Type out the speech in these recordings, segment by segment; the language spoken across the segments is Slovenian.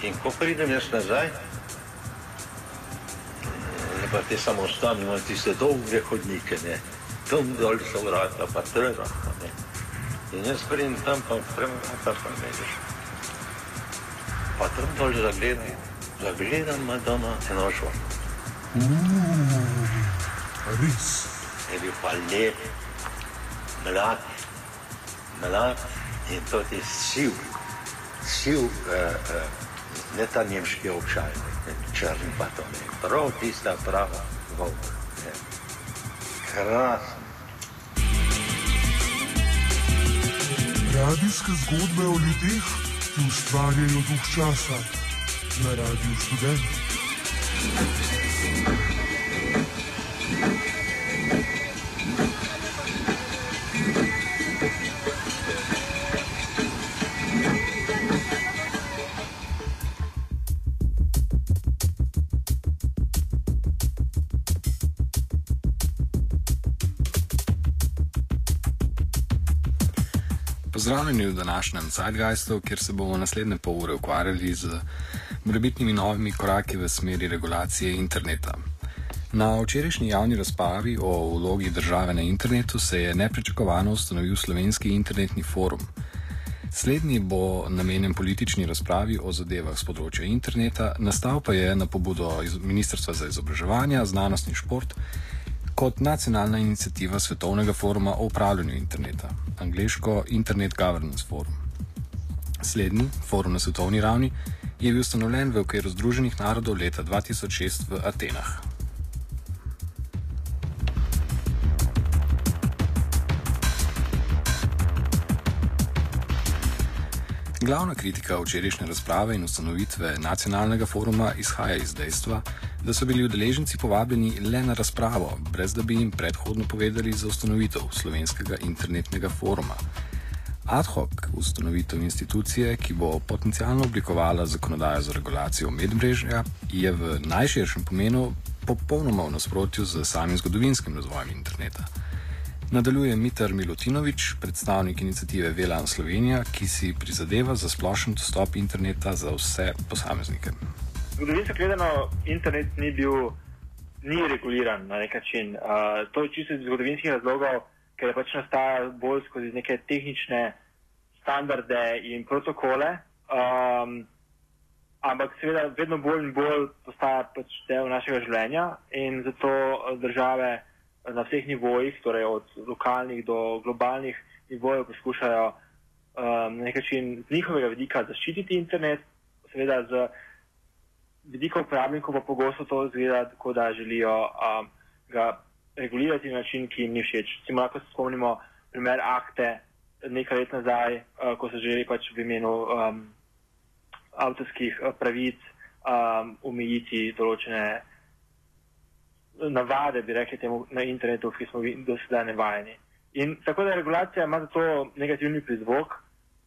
In ko pridem jaz nazaj, pa te samostan imajo tiste dolge hodnike, ne. Tam dol so vrata, pa treba, ne. In jaz pridem tam, pa premata, pa ne veš. Pa tam dol zagledam Madonna eno žon. Res. Je bil pa lep, mlad in to je siv, ne ta nemški ovčaj, črn pa to ne, prav tista prava volk, ne. Krasno. Radijske zgodbe o ljudeh, ki ustvarjajo duh časa na Radiu Študent. Pozdravljeni v današnjem Zeitgeistu, kjer se bomo naslednje pol ure ukvarjali z morebitnimi novimi koraki v smeri regulacije interneta. Na včerajšnji javni razpravi o vlogi države na internetu se je nepričakovano ustanovil Slovenski internetni forum. Slednji bo namenjen politični razpravi o zadevah z področja interneta, nastal pa je na pobudo Ministrstva za izobraževanje, znanost in šport kot nacionalna iniciativa Svetovnega foruma o upravljanju interneta, angleško Internet Governance Forum. Slednji, forum na svetovni ravni, je bil ustanovljen v okviru Združenih narodov leta 2006 v Atenah. Glavna kritika včerajšnje razprave in ustanovitve nacionalnega foruma izhaja iz dejstva, da so bili udeleženci povabljeni le na razpravo, brez da bi jim predhodno povedali za ustanovitev Slovenskega internetnega foruma. Ad hoc ustanovitev institucije, ki bo potencialno oblikovala zakonodajo za regulacijo medmrežja, je v najširšem pomenu popolnoma v nasprotju z samim zgodovinskim razvojem interneta. Nadaljuje Mitar Milutinovič, predstavnik iniciative VLAN Slovenija, ki si prizadeva za splošen dostop interneta za vse posameznike. Zgodovinsko gledano, internet ni reguliran na nek način. To je čisto iz zgodovinskih razlogov, ker je pač nastaja bolj skozi neke tehnične standarde in protokole, ampak seveda vedno bolj in bolj postaja pač del našega življenja in zato države na vseh nivojih, torej od lokalnih do globalnih nivojev, poskušajo na nek način z njihovega vidika zaščititi internet, seveda z vidika uporabnikov pa pogosto to izgleda tako, da želijo ga regulirati na način, ki jim ni všeč. Recimo, lahko se spomnimo primer akte nekaj let nazaj, ko so želeli pač v imenu avtorskih pravic omejiti določene navade, bi rekli temu, na internetu, ki smo do sedaj nevajeni. In tako da regulacija ima zato negativni prizvok.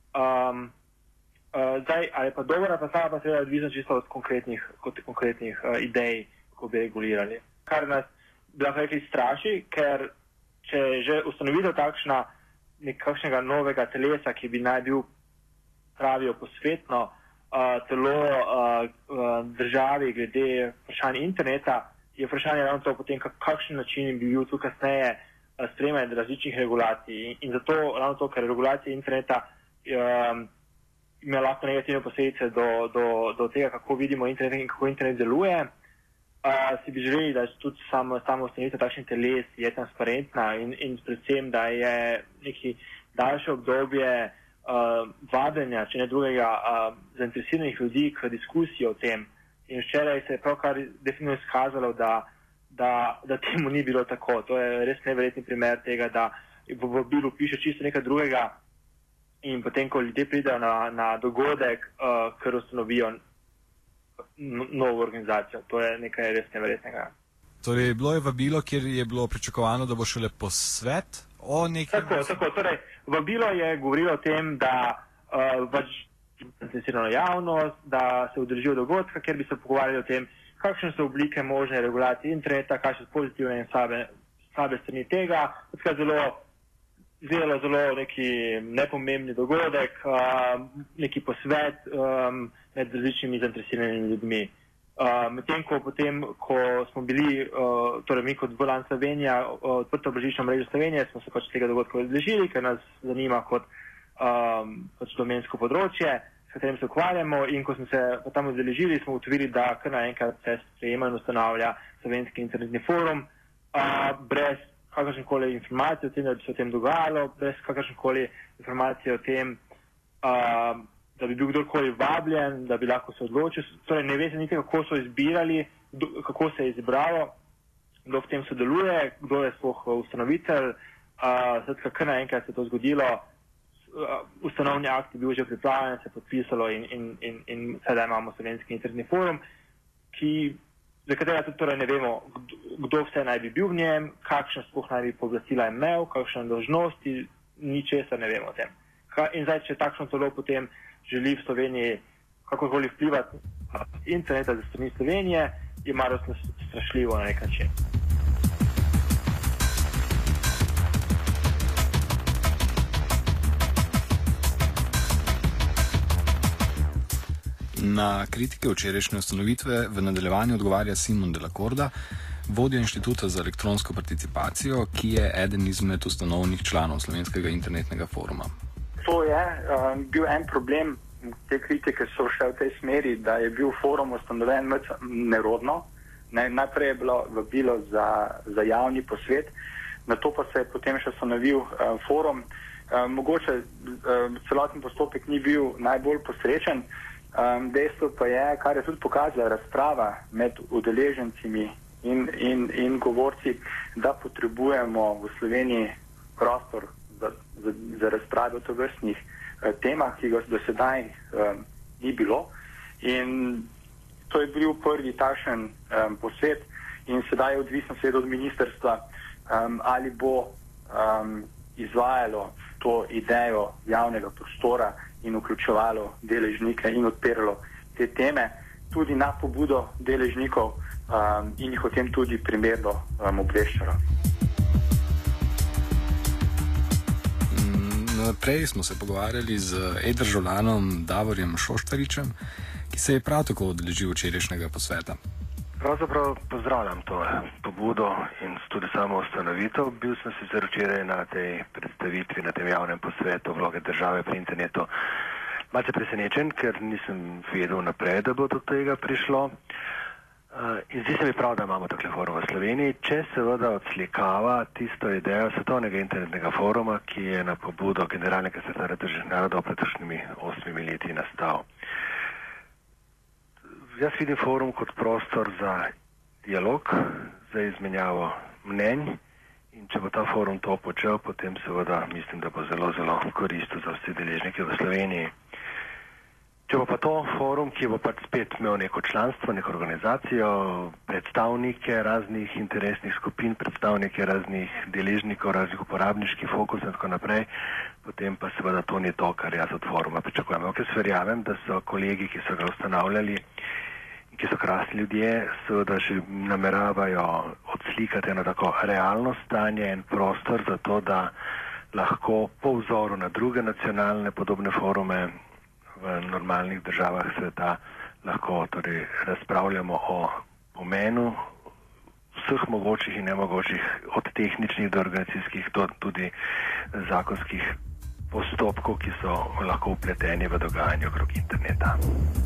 Zdaj, ali pa dobro, ali pa sama pa seveda odvisno čisto od konkretnih idej, kako bi regulirali. Kar nas, bi lahko rekli, straši, ker če je že ustanovitev takšna nekakšnega novega telesa, ki bi naj bil, pravijo, posvetno telo državi glede vprašanja interneta, je vprašanje ravno to potem, kakšen način bi bil tu kasneje sprejemanje različnih regulacij. In zato ravno to, ker regulacija interneta ima lahko negativne posledice do tega, kako vidimo internet in kako internet deluje, si bi želeli, da je tudi samo ustanovitev takšnih teles je transparentna in predvsem, da je neki daljše obdobje vadenja, če ne drugega, zainteresiranih ljudi k diskusiji o tem. In včeraj se je pravkar definitivno izkazalo, da temu ni bilo tako. To je res neverjetni primer tega, da v vabilu piše čisto nekaj drugega in potem, ko ljudje pridejo na dogodek, ker ustanovijo novo organizacijo. To je nekaj res neverjetnega. Torej, bilo je vabilo, kjer je bilo pričakovano, da bo šele posvet o nekem... Tako. Torej, vabilo je govorilo o tem, da zainteresirano javnost, da se udeležijo dogodka, kjer bi se pogovarjali o tem, kakšne so oblike možne regulacije interneta, kakšne so pozitivne in slabe strani tega. Tako zelo izgledalo zelo neki nepomembni dogodek, neki posvet med različnimi zainteresiranimi ljudmi. Medtem ko smo bili, torej mi kot Volan Slovenija, odprto božično mrežo Slovenije, smo se pač tega dogodka odeležili, ker nas zanima kot pač domensko področje, s katerim se ukvarjamo, in ko smo se tam odeležili, smo ugotovili, da kar naenkrat se sprejema in ustanavlja Slovenski internetni forum, brez kakršnekoli informacije o tem, da bi se o tem dogajalo, brez kakršnekoli informacije o tem, da bi bil kdorkoli vabljen, da bi lahko se odločil. Torej ne ve se niti, kako so izbirali, kako se je izbralo, kdo v tem sodeluje, kdo je sploh ustanovitelj. Skratka, kar naenkrat se je to zgodilo. Ustanovni akt je bil že pripravljen, se je podpisalo in sedaj imamo Slovenski internetni forum, za katerega tudi torej ne vemo, kdo vse naj bi bil v njem, kakšne sploh naj bi pooblastila imel, kakšne dolžnosti, ničesar ne vemo o tem. In zdaj, če takšno telo potem želi v Sloveniji kakorkoli vplivati na interneta za strani Slovenije, je malo strašljivo na nek način. Na kritike včerajšnje ustanovitve v nadaljevanju odgovarja Simon de la Corda, vodja Inštituta za elektronsko participacijo, ki je eden izmed ustanovnih članov Slovenskega internetnega foruma. To je bil en problem, te kritike so še v tej smeri, da je bil forum ustanovljen nerodno. Najprej je bilo vabilo za javni posvet, nato pa se je potem še ustanovil forum. Mogoče celoten postopek ni bil najbolj posrečen. Dejstvo pa je, kar je tudi pokazala razprava med udeležencimi in govorci, da potrebujemo v Sloveniji prostor za razprave o tovrstnih temah, ki ga do sedaj ni bilo. In to je bil prvi takšen posvet in sedaj je odvisno seveda od ministrstva, ali bo izvajalo to idejo javnega prostora in vključevalo deležnike in odpiralo te teme tudi na pobudo deležnikov in jih o tem tudi primerno obveščalo. Prej smo se pogovarjali z e-državljanom Davorjem Šoštaričem, ki se je prav tako udeležil včerajšnjega posveta. Pravzaprav pozdravljam to pobudo in tudi samo ustanovitev. Bil sem sicer včeraj na tej predstavitvi, na tem javnem posvetu vloge države pri internetu malce presenečen, ker nisem vedel naprej, da bo do tega prišlo. In zdi se mi prav, da imamo takle forum v Sloveniji, če seveda odslikava tisto idejo svetovnega internetnega foruma, ki je na pobudo generalnega sekretarja Združenih narodov pred 8 leti nastal. Jaz vidim forum kot prostor za dialog, za izmenjavo mnenj in če bo ta forum to počel, potem seveda mislim, da bo zelo, zelo koristil za vse deležnike v Sloveniji. Če bo pa to forum, ki bo pač spet imel neko članstvo, neko organizacijo, predstavnike raznih interesnih skupin, predstavnike raznih deležnikov, raznih uporabniških fokus in tako naprej, potem pa seveda to ni to, kar jaz od foruma pričakujem. Ker verjamem, da so kolegi, ki so ga ustanavljali, ki so krasni ljudje, seveda že nameravajo odslikati eno tako realno stanje in prostor za to, da lahko po vzoru na druge nacionalne podobne forume v normalnih državah sveta lahko torej razpravljamo o pomenu vseh mogočih in nemogočih, od tehničnih do organizacijskih do tudi zakonskih postopkov, ki so lahko vpleteni v dogajanje okrog interneta.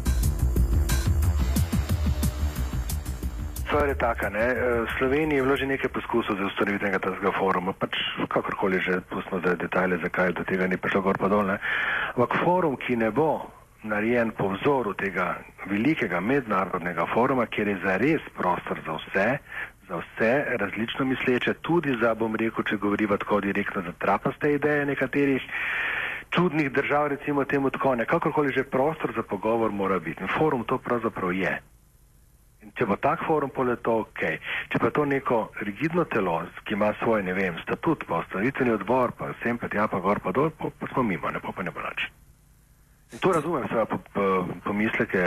Stvar je taka, v Sloveniji je bilo že nekaj poskusov za ustanovitev tega foruma, pač kakorkoli že pustimo zdaj detajle, zakaj do tega ni prišlo gor pa dol, Ampak forum, ki ne bo narejen po vzoru tega velikega mednarodnega foruma, kjer je zares prostor za vse različno misleče, tudi za, bom rekel, če govoriva tako direktno, za trapaste ideje nekaterih čudnih držav, recimo temu tako, kakorkoli že prostor za pogovor mora biti. In forum to pravzaprav je. In če bo tak forum, pole to ok. Če pa to neko rigidno telo, ki ima svoj, ne vem, statut, pa ustanovitveni odbor, pa sem pa tja, pa gor, pa dol, pa smo mimo, pa ne bo nič. In to razumem, seveda pomisleke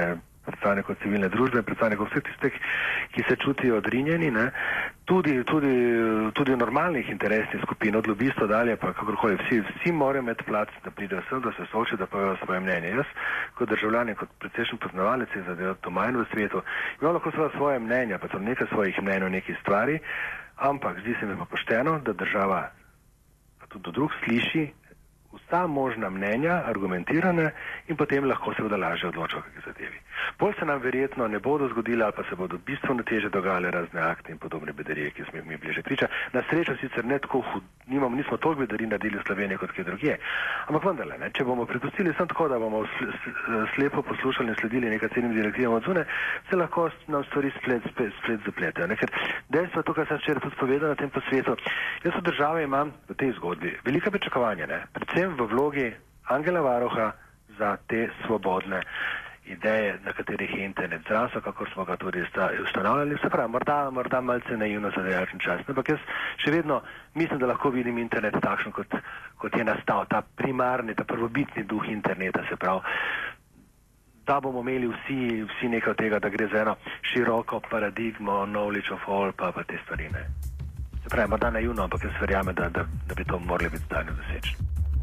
predstavnikov civilne družbe, predstavnikov vseh tistih, ki se čutijo odrinjeni, ne, tudi normalnih interesnih skupin, od lobistov dalje, pa kakorkoli, vsi morajo imeti plac, da pridejo sem, da se soočijo, da povedo svoje mnenje. Jaz, kot državljan, kot precejšen poznavalec za doma in v svetu, imam lahko svoje mnenja, pa tudi nekaj svojih mnenj o neki stvari, ampak zdi se mi pa pošteno, da država, pa tudi do drug, sliši vsa možna mnenja, argumentirane in potem lahko seveda lažje odloča o kakšni zadevi. Bolj se nam verjetno ne bodo zgodile ali pa se bodo bistveno teže dogajale razne akte in podobne bedarije, ki smo jih mi bliže priča. Na srečo sicer ne tako nismo toliko bedarij naredili v Sloveniji kot kje drugje. Ampak vendarle, ne, če bomo prepustili samo tako, da bomo slepo poslušali in sledili nekaterim direktivam od zunaj, se lahko nam stvari splet zapletejo. Ker dejstvo je to, kar sem včeraj tudi povedal na tem posvetu. Jaz od države imam v tej zgodbi velika pričakovanja, ne, predvsem v vlogi Angela Varuha za te svobodne ideje, na katerih je internet zrasel, kakor smo ga tudi ustanovljali. Se pravi, morda malce naivno za današnji čas. Ampak jaz še vedno mislim, da lahko vidim internet takšen, kot je nastal, ta primarni, ta prvobitni duh interneta, se pravi, da bomo imeli vsi nekaj od tega, da gre za eno široko paradigmo, knowledge of all, pa te stvari, ne. Se pravi, morda naivno, ampak jaz verjamem, da bi to morali biti stanje doseči.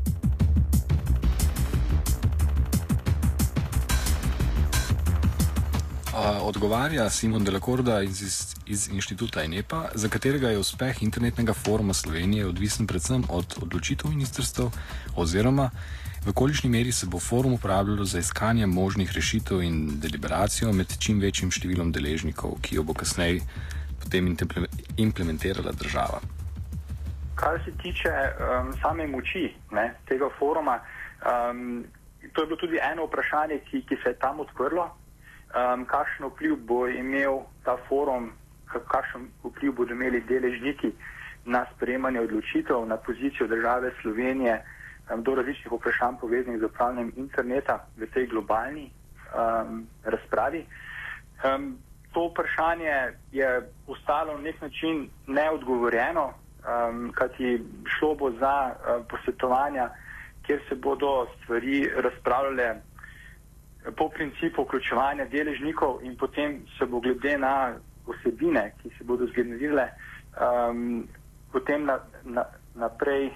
Odgovarja Simon Delacorda iz inštituta INEPA, za katerega je uspeh internetnega foruma Slovenije odvisen predvsem od odločitev ministrstev oziroma v kolikšni meri se bo forum uporabljalo za iskanje možnih rešitev in deliberacijo med čim večjim številom deležnikov, ki jo bo kasneje potem implementirala država. Kar se tiče same moči tega foruma, to je bilo tudi eno vprašanje, ki se je tam odprlo. Kakšen vpliv bo imel ta forum, kakšen vpliv bodo imeli deležniki na sprejemanje odločitev, na pozicijo države Slovenije do različnih vprašanj povezanih z upravljanjem interneta v tej globalni razpravi. To vprašanje je ostalo na nek način neodgovorjeno, kajti šlo bo za posvetovanja, kjer se bodo stvari razpravljale po principu vključevanja deležnikov in potem se bo glede na vsebine, ki se bodo zgenerirale, potem naprej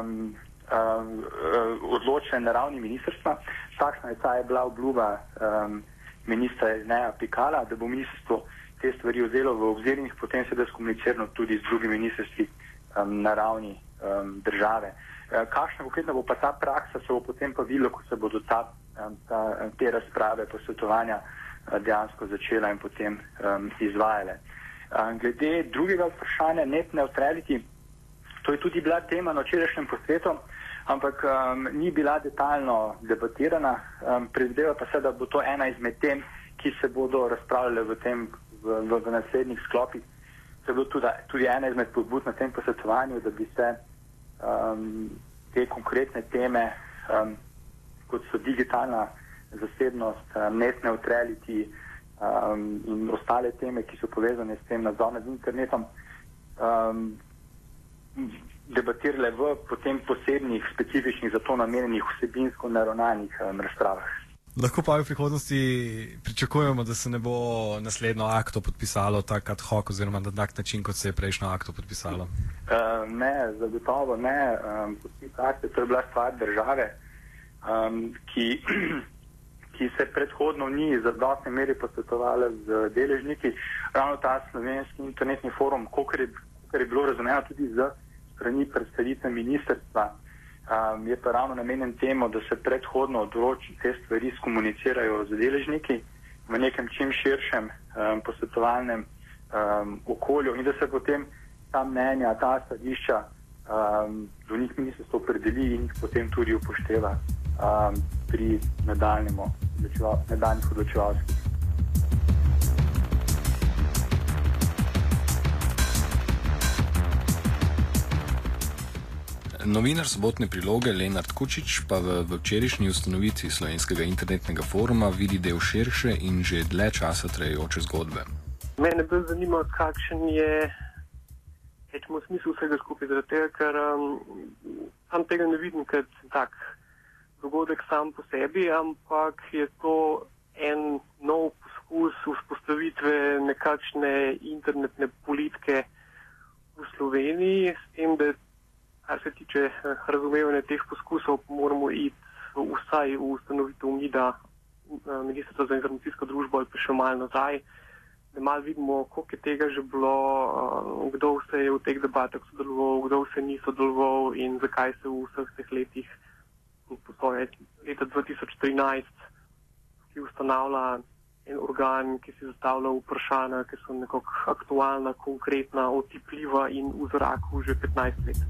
odločene na ravni ministrstva. Takšna je bila obljuba ministra Jerneja Pikala, da bo ministrstvo te stvari vzelo v obzir in potem se da skomunicirano tudi z drugimi ministrstvi na ravni države. Kakšna konkretna bo pa ta praksa, se bo potem pa videlo, ko se bodo te razprave, posvetovanja dejansko začela in potem izvajale. Glede drugega vprašanja, net neutrality, to je tudi bila tema na včerajšnjem posvetu, ampak ni bila detaljno debatirana. Predvideva pa se, da bo to ena izmed tem, ki se bodo razpravljale v naslednjih sklopih. To je bilo tudi ena izmed pobud na tem posvetovanju, da bi se te konkretne teme, kot so digitalna zasebnost, net neutrality in ostale teme, ki so povezane s tem nadzor nad internetom, debatirale v potem posebnih, specifičnih, zato namenjenih vsebinsko naravnanih razpravah. Lahko pa v prihodnosti pričakujemo, da se ne bo naslednjo akto podpisalo tak ad hoc oziroma na tak način, kot se je prejšnjo akto podpisalo? Ne, zagotovo ne. Podpis akte, to je bila stvar države, ki se predhodno ni v zadostni meri posvetovala z deležniki. Ravno ta slovenski internetni forum, kakor je bilo razumeno tudi z strani predstavitve ministrstva, je pa ravno namenjen temu, da se predhodno te stvari skomunicirajo z deležniki v nekem čim širšem posvetovalnem okolju in da se potem ta mnenja, ta stališča do njih ministrstvo opredeli in jih potem tudi upošteva pri nadaljnjih odločevalskih. Novinar sobotne priloge Lenart Kučič pa v včerajšnji ustanovitvi Slovenskega internetnega foruma vidi del širše in že dlje časa trajajoče zgodbe. Mene bolj zanima, kakšen je smisel vsega skupaj, ker sam tega ne vidim kot tak dogodek sam po sebi, ampak je to en nov poskus vzpostavitve nekakšne internetne politike v Sloveniji, s tem, da kar se tiče razumevanja teh poskusov, moramo iti vsaj v ustanovitev MID-a, Ministrstva za informacijsko družbo, ali pa še malo nazaj, da malo vidimo, koliko je tega že bilo, kdo vse je v teh debatah sodeloval, kdo vse ni sodeloval in zakaj se v vseh teh letih, leta 2013, ki ustanavlja en organ, ki si zastavlja vprašanja, ki so nekako aktualna, konkretna, otipljiva in v zraku že 15 let.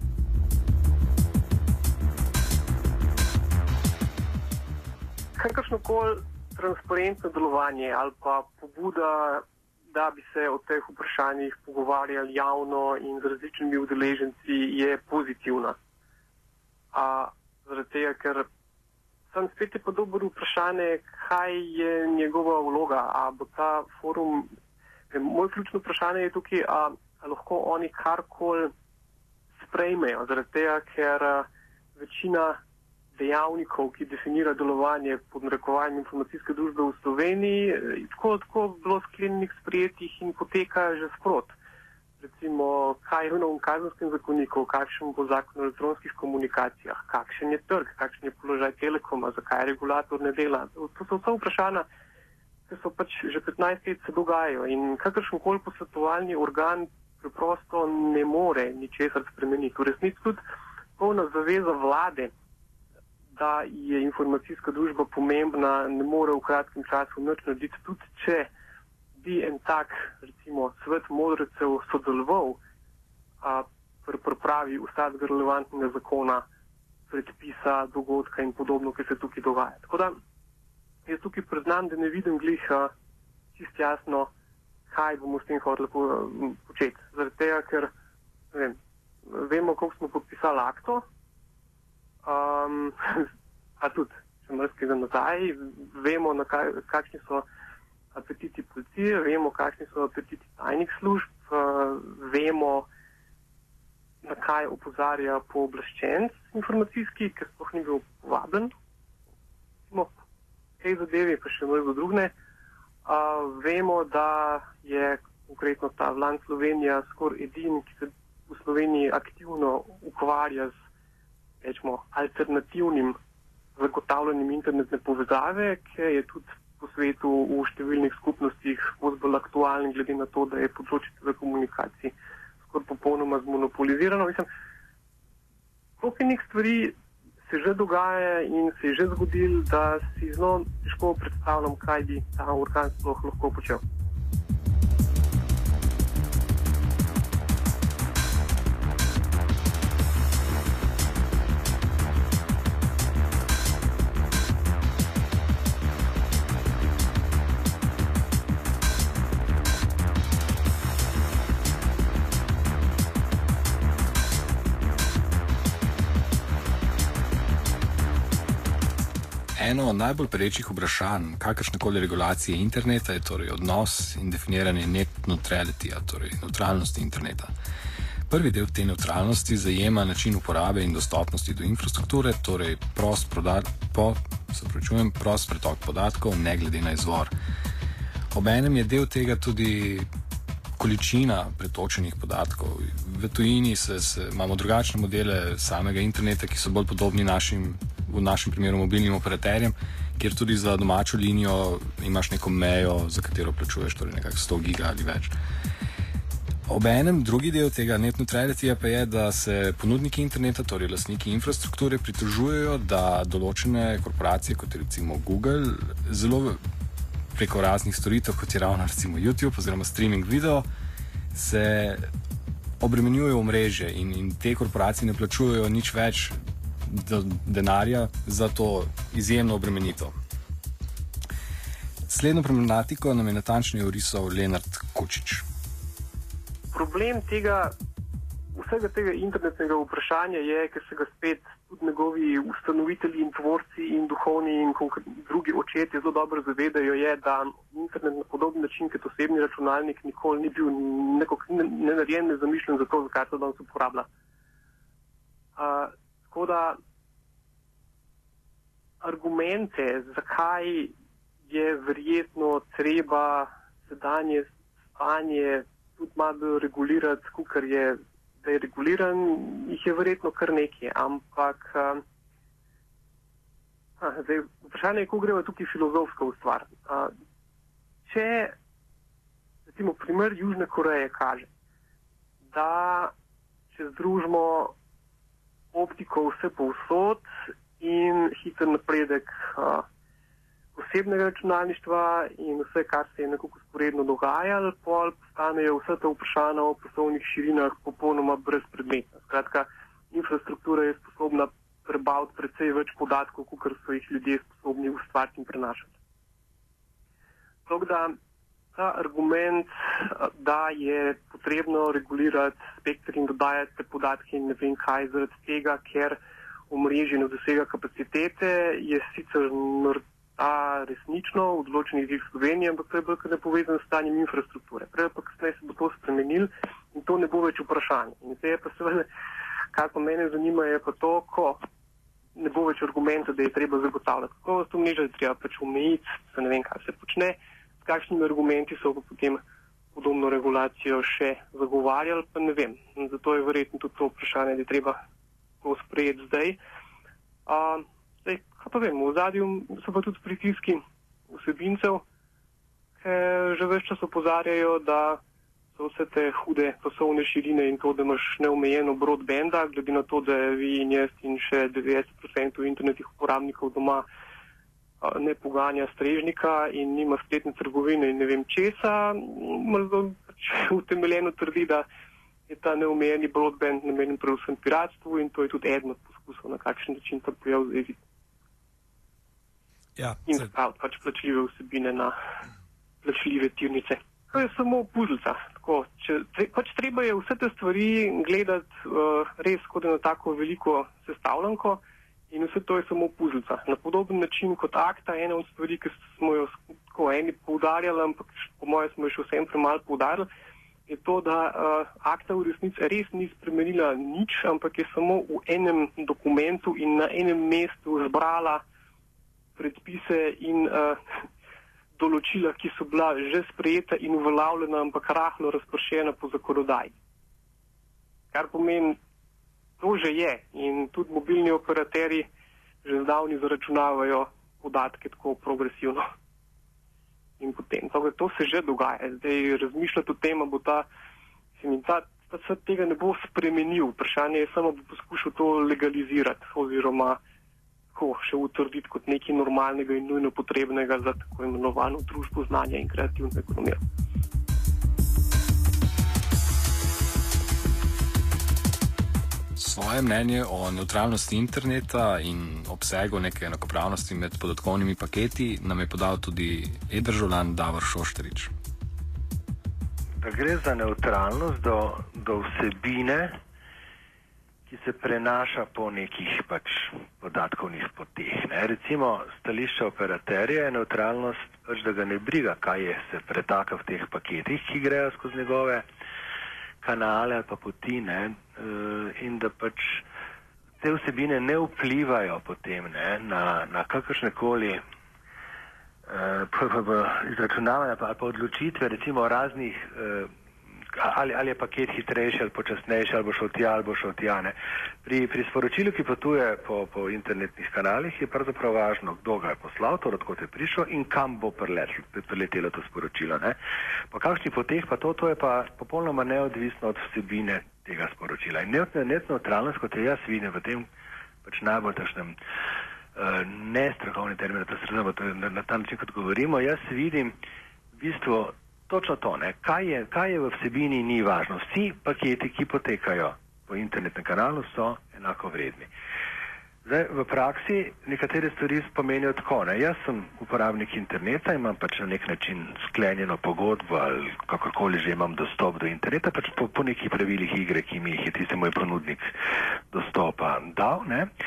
Kakršnokoli transparentno delovanje ali pa pobuda, da bi se o teh vprašanjih pogovarjali javno in z različnimi udeleženci, je pozitivna. Zaradi tega, ker sem spet je pa dobro vprašanje, kaj je njegova vloga. A bo ta forum, moj ključno vprašanje je tukaj, a lahko oni karkoli sprejmejo, zaradi tega, ker večina dejavnikov, ki definira delovanje pod narekovanjem informacijske družbe v Sloveniji, tako bilo sklenjenih, sprejetih in poteka že sprot. Recimo, kaj je v novem kazenskem zakoniku, kakšen bo zakon o elektronskih komunikacijah, kakšen je trg, kakšen je položaj Telekoma, zakaj regulator ne dela. To so vse vprašanja, ki so pač že 15 let se dogajajo in kakršenkoli posvetovalni organ preprosto ne more ničesar spremeniti. V resnici tudi polna zaveza vlade, da je informacijska družba pomembna, ne more v kratkem času nič narediti, tudi če bi en tak, recimo, svet modrecev sodeloval pri pripravi vsakega relevantnega zakona, predpisa, dogodka in podobno, ki se tukaj dogaja. Tako da, jaz tukaj priznam, da ne vidim glih čist jasno, kaj bomo s tem hoteli početi. Zaradi tega, ker vemo, koliko smo podpisali akto, a tudi še mrzkega nazaj, vemo, kakšni so apetiti policije, vemo, kakšni so apetiti tajnih služb, vemo, na kaj opozarja pooblaščenec informacijski, ker sploh ni bil povabljen. Tej zadevi pa še mnogo drugne. Vemo, da je konkretno ta Vlan Slovenija skoraj edini, ki se v Sloveniji aktivno ukvarja z alternativnim zagotavljanjem internetne povezave, ki je tudi po svetu v številnih skupnostih bolj aktualen, glede na to, da je področje telekomunikacij skoraj popolnoma zmonopolizirano. Koliko enih stvari se že dogaja in se je že zgodilo, da si zelo težko predstavljam, kaj bi ta organ sploh lahko počel. Eno od najbolj perečih vprašanj kakršnekoli regulacije interneta je torej odnos in definiranje net neutrality, torej neutralnosti interneta. Prvi del te neutralnosti zajema način uporabe in dostopnosti do infrastrukture, torej prost pretok podatkov, ne glede na izvor. Obenem je del tega tudi količina pretočenih podatkov. V tujini imamo drugačne modele samega interneta, ki so bolj podobni v našem primeru mobilnim operaterjem, kjer tudi za domačo linijo imaš neko mejo, za katero plačuješ, torej nekako 100 giga ali več. Obenem drugi del tega net neutrality pa je, da se ponudniki interneta, torej lastniki infrastrukture, pritožujejo, da določene korporacije, kot je recimo Google, zelo preko raznih storitev, kot je ravno recimo YouTube oziroma streaming video, se obremenjujejo omrežje in te korporacije ne plačujejo nič več denarja za to izjemno obremenitev. Slednjo problematiko nam je natančneje orisal Lenart Kočič. Problem vsega tega internetnega vprašanja je, ker se ga spet tudi njegovi ustanovitelji in tvorci in duhovni in drugi očetje zelo dobro zavedajo, je, da internet na podoben način kot osebni računalnik nikoli ni bil ne narejen, ne zamišljen za to, za kar se danes uporablja. Tako da argumente, zakaj je verjetno treba sedanje stanje tudi malo regulirati, kar je, da je reguliran, jih je verjetno kar nekaj, ampak zdaj, vprašanje je, ko greva tukaj filozofsko v stvar. Če, recimo, primer Južne Koreje kaže, da če združimo optiko vse povsod in hiter napredek osebnega računalništva in vse, kar se je nekako sporedno dogajalo, pol postanejo vse te vprašanja o poslovnih širinah popolnoma brezpredmetna. Skratka, infrastruktura je sposobna prebaviti precej več podatkov, kot so jih ljudje sposobni ustvariti in prenašati. Tako da ta argument, da je potrebno regulirati spektr in dodajati te podatke in ne vem kaj, zaradi tega, ker omrežje ne dosega kapacitete, je sicer morda resnično v določenih delih Slovenije, ampak to je bolj ne povezano s stanjem infrastrukture. Prej pa kasneje se bo to spremenilo in to ne bo več vprašanje. In te je pa seveda, kar pa mene zanima, je pa to, ko ne bo več argumenta, da je treba zagotavljati kakovost omrežja, da je treba pač omejiti, da ne vem, kaj se počne, s kakšnimi argumenti so pa potem podobno regulacijo še zagovarjali, pa ne vem. In zato je verjetno tudi to vprašanje, da je treba to sprejeti zdaj. Zdaj, kaj pa vem, v zadju so pa tudi pritiski vsebincev, ki že več čas opozarjajo, da so vse te hude pasovne širine in to, da imaš neomejeno broadbanda, glede na to, da vi in jaz in še 90% internetnih uporabnikov doma ne poganja strežnika in nima spletne trgovine in ne vem česa, utemeljeno trdi, da je ta neomejeni broadband namenjen predvsem piratstvu in to je tudi eden od poskusov, na kakšen način ta pojav zdaj vidi. Ja, in spraviti pač plačljive vsebine na plačljive tirnice. To je samo puzzlica. Pač treba je vse te stvari gledati res kot na tako veliko sestavljanko in vse to je samo puzzlica. Na podoben način kot akta, ena od stvari, ki smo jo tako eni poudarjali, ampak po mojem smo jo še vsem premalo poudarjali, je to, da akta v resnici res ni spremenila nič, ampak je samo v enem dokumentu in na enem mestu zbrala predpise in določila, ki so bila že sprejeta in uveljavljena, ampak rahlo razpršena po zakonodaji. Kar pomeni, to že je in tudi mobilni operaterji že zdavni zaračunavajo podatke tako progresivno. In potem, to se že dogaja. Zdaj razmišljati o tem, bo ta svet tega ne bo spremenil. Vprašanje je samo, bo poskušal to legalizirati oziroma še utrditi kot nekaj normalnega in nujno potrebnega za tako imenovano družbo znanja in kreativno ekonomijo. Svoje mnenje o nevtralnosti interneta in obsegu neke enakopravnosti med podatkovnimi paketi nam je podal tudi e-državljan Davor Šošterič. Da gre za nevtralnost do vsebine, ki se prenaša po nekih pač podatkovnih poteh. Recimo stališče operaterja je nevtralnost, pač da ga ne briga, kaj se pretaka v teh paketih, ki grejo skozi njegove kanale ali pa poti, in da pač te vsebine ne vplivajo potem na kakršnekoli izračunavanja ali pa odločitve, recimo raznih ali je paket hitrejši ali počasnejši, ali bo šel tja, ali bo šel tja. Pri sporočilu, ki potuje po internetnih kanalih, je pravzaprav važno, kdo ga je poslal, torej odkot je prišel in kam bo priletelo to sporočilo. Po kakšnih poteh pa to je pa popolnoma neodvisno od vsebine tega sporočila. In neutralnost, kot je jaz vidim v tem pač najbolj tašnem nestrokovni termin, da se razumemo, na ta način, kot govorimo, jaz vidim v bistvu točno to, kaj je v vsebini, ni važno. Vsi paketi, ki potekajo po internetnem kanalu, so enako vredni. Zdaj, v praksi nekatere stvari pomenijo tako. Jaz sem uporabnik interneta, imam pač na nek način sklenjeno pogodbo ali kakorkoli že imam dostop do interneta, pač po nekih pravilih igre, ki mi jih je tisti moj ponudnik dostopa dal.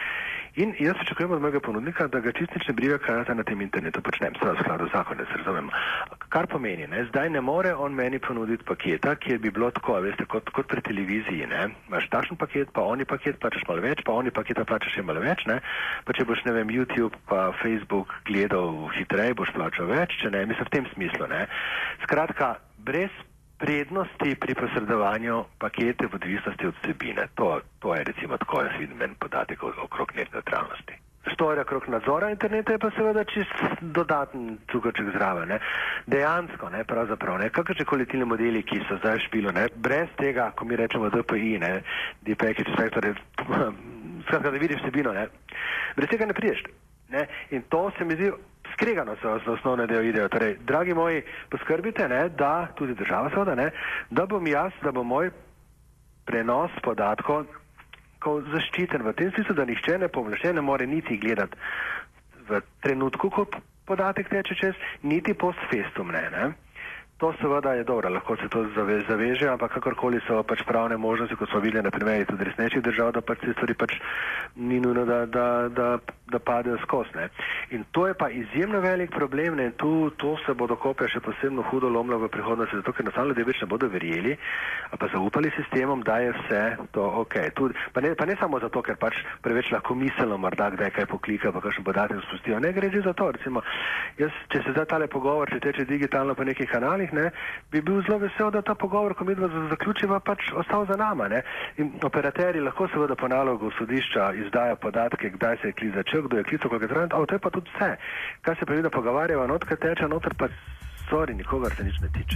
In jaz pričakujem od mojega ponudnika, da ga čisto nič ne briga, kaj jaz na tem internetu počnem, seveda v skladu z zakonom, se razumemo. Kar pomeni, ne, zdaj ne more on meni ponuditi paketa, kjer bi bilo tako, veste, kot pri televiziji, ne, imaš takšen paket, pa oni paket plačaš malo več, pa oni paketa plačaš še malo več, ne, pa če boš, ne vem, YouTube pa Facebook gledal hitreje, boš plačal več, če ne, mislim v tem smislu, ne. Skratka, brez prednosti pri posredovanju pakete v odvisnosti od vsebine. To je recimo tako, jaz vidim en podatek okrog net neutralnosti. Storja okrog nadzora interneta je pa seveda čist dodaten cukrček zraven. Ne. Dejansko, ne, pravzaprav, ne, kakršne kolitilne modeli, ki so zdaj v špilu, ne, brez tega, ko mi rečemo DPI, ne, Deep Package Inspector, skratka, da vidiš vsebino, ne, brez tega ne priješ. Ne, in to se mi zdi skregano za osnovne del idejo. Torej, dragi moji, poskrbite, ne, da, tudi država seveda, ne, da bom moj prenos podatkov zaščiten v tem smislu, da nihče ne more niti gledati v trenutku, ko podatek teče čez, niti post festum, ne. To seveda je dobro, lahko se to zaveže, ampak kakorkoli so pač pravne možnosti, kot smo videli na primeri tudi resnejših držav, da pač te stvari pač ni nujno, da padejo skozi, ne. In to je pa izjemno velik problem, ne, in to se bodo kopje še posebno hudo lomilo v prihodnosti, zato ker nastavno ljudje več ne bodo verjeli, pa zaupali sistemom, da je vse to ok. Tudi, pa ne samo zato, ker pač preveč lahko miselno morda kdaj kaj poklika, pa kakšen podatek spustijo. Ne gre že za to, recimo, jaz, če se zdaj tale pogovor, če teče digitalno po nekih kanalih, ne, bi bil zelo vesel, da ta pogovor, ko midva zaključiva, pač ostal za nama, ne. In operaterji lahko seveda po nalogu sodišča izdajo podatke, kdaj se je klic začel, kdo je klical, koliko je trajalo, to je pa tudi vse. Kaj se pa vidi, da pogovarjava not, kaj teče noter, pa sorry, nikogar se nič ne tiče.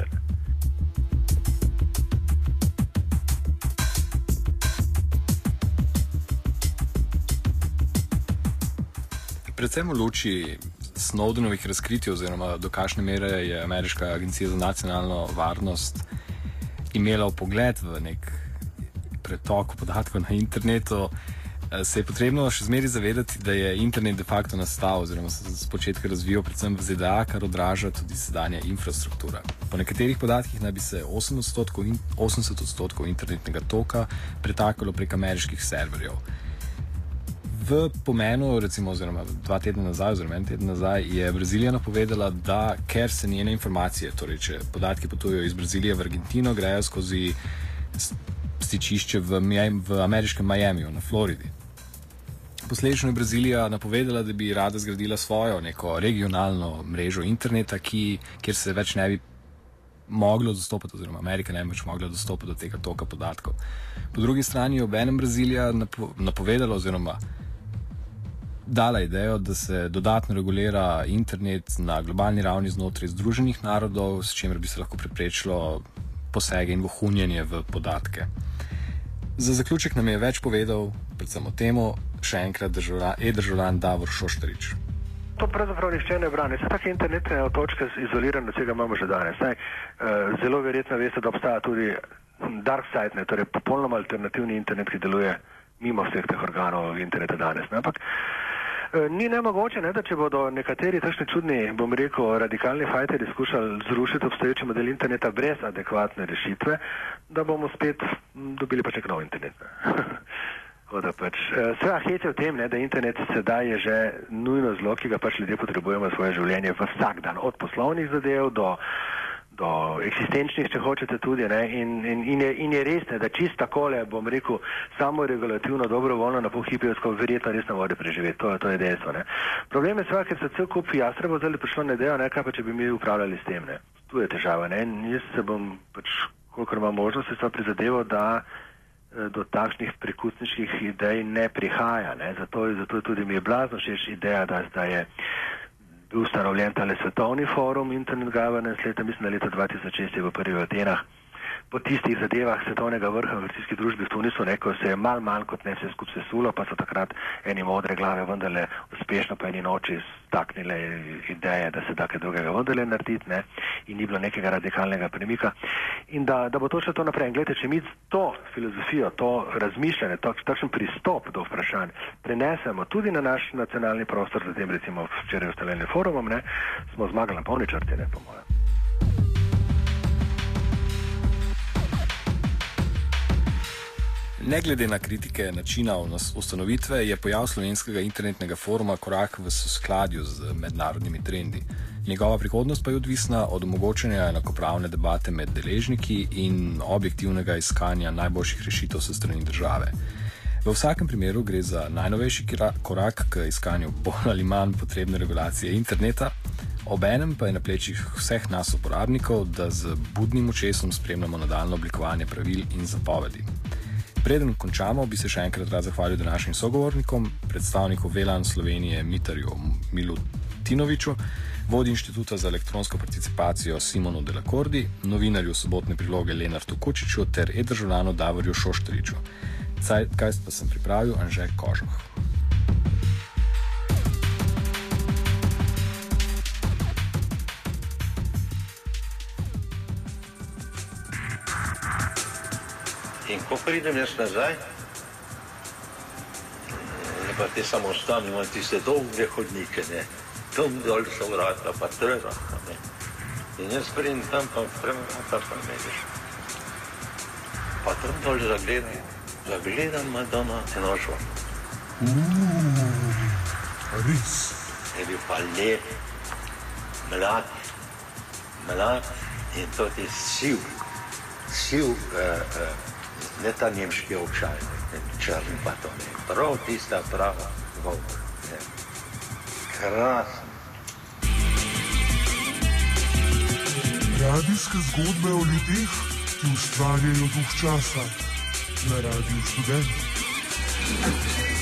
Predvsem v luči Snowdenovih razkritij oziroma do kakšne mere je Ameriška agencija za nacionalno varnost imela vpogled v nek pretok podatkov na internetu, se je potrebno še zmeraj zavedati, da je internet de facto nastal oziroma se z početka razvijal predvsem v ZDA, kar odraža tudi sedanja infrastruktura. Po nekaterih podatkih naj bi se 80% internetnega toka pretakalo prek ameriških serverjev. V pomenu, recimo, oziroma 2 tedna nazaj, oziroma 1 teden nazaj, je Brazilija napovedala, da ker se njene informacije, torej če podatki potujejo iz Brazilije v Argentino, grejo skozi stičišče v ameriškem Miamiju, na Floridi. Posledično je Brazilija napovedala, da bi rada zgradila svojo neko regionalno mrežo interneta, kjer se več ne bi moglo dostopati, oziroma Amerika ne bi več mogla dostopati do tega toka podatkov. Po drugi strani je obenem Brazilija napovedala oziroma dala idejo, da se dodatno regulira internet na globalni ravni znotraj Združenih narodov, s čimer bi se lahko preprečilo posege in vohunjenje v podatke. Za zaključek nam je več povedal, predvsem o temu, še enkrat e-državljan Davor Šoštarič. To pravzaprav nišče ne brani. Se take internetne točke izolirane, vsega imamo že danes. Zelo verjetno veste, da obstaja tudi dark site, torej popolnoma alternativni internet, ki deluje mimo vseh teh organov interneta danes. Ne? Ampak ni nemogoče, ne, da če bodo nekateri takšni čudni, bom rekel, radikalni fajteri skušali zrušiti obstoječi model interneta brez adekvatne rešitve, da bomo spet dobili pač nek nov internet. Sveda hec je v tem, ne, da internet sedaj je že nujno zlo, ki ga pač ljudje potrebujemo v svoje življenje v vsak dan, od poslovnih zadev do eksistenčnih, če hočete tudi, ne, in je res, ne, da čist takole, bom rekel, samo regulativno, dobrovoljno na pohipijevsko verjetno res ne more preživeti, to je dejstvo, ne. Problem je sveda, ker se cel kup jastrebo zdaj prišlo na idejo, ne, kaj pa če bi mi upravljali s tem, ne. Tu je težava, ne, in jaz se bom pač, kolikor imam možnost, se prizadeval, da do takšnih prekucniških idej ne prihaja, ne, zato tudi mi je blazno všeč ideja, da je ustanovljen tale svetovni forum Internet Governance, mislim, da leta 2006 je v prvi v Atenah, po tistih zadevah svetovnega vrha v informacijski družbi v Tunisu, ko se je malo kot ne se skup sesulo, pa so takrat eni modre glave vendarle uspešno pa eni noči staknile ideje, da se da kaj drugega vendarle narediti, ne, in ni bilo nekega radikalnega premika. In da bo točno to naprej. In gledajte, če mi to filozofijo, to razmišljanje, takšen pristop do vprašanj prenesemo tudi na naš nacionalni prostor, zatem recimo včeraj ustanovljenim forumom, ne, smo zmagali na polni črti, ne, po mojem. Ne glede na kritike načina ustanovitve, je pojav slovenskega internetnega foruma korak v soskladju z mednarodnimi trendi. Njegova prihodnost pa je odvisna od omogočanja enakopravne debate med deležniki in objektivnega iskanja najboljših rešitev s strani države. V vsakem primeru gre za najnovejši korak k iskanju bolj ali manj potrebne regulacije interneta, obenem pa je na plečih vseh nas uporabnikov, da z budnim očesom spremljamo nadaljnje oblikovanje pravil in zapovedi. Preden končamo, bi se še enkrat rad zahvalil današnjim sogovornikom, predstavniku VLAN Slovenije Mitarju Milutinoviču, vodji Inštituta za elektronsko participacijo Simonu Delakordi, novinarju Sobotne priloge Lenartu Kučiču ter e-državljanu Davorju Šošteriču. Zeitgeist pa sem pripravil Anže Kožuh. In ko pridem jaz nazaj, pa te samostane, imam tiste dolge hodnike, ne, tam dol so vrata, pa treba, ne. In jaz pridem tam, pa vrata, pa ne veš. Pa tam dol zagledam Madonna Enošo. Res. Je bil pa lep, mlad in to je siv, ne ta nemški očaj, črni pa to ne, prav tista prava volk. Krasno. Radijske zgodbe o ljudeh, ki ustvarjajo duh časa na Radiu Študent.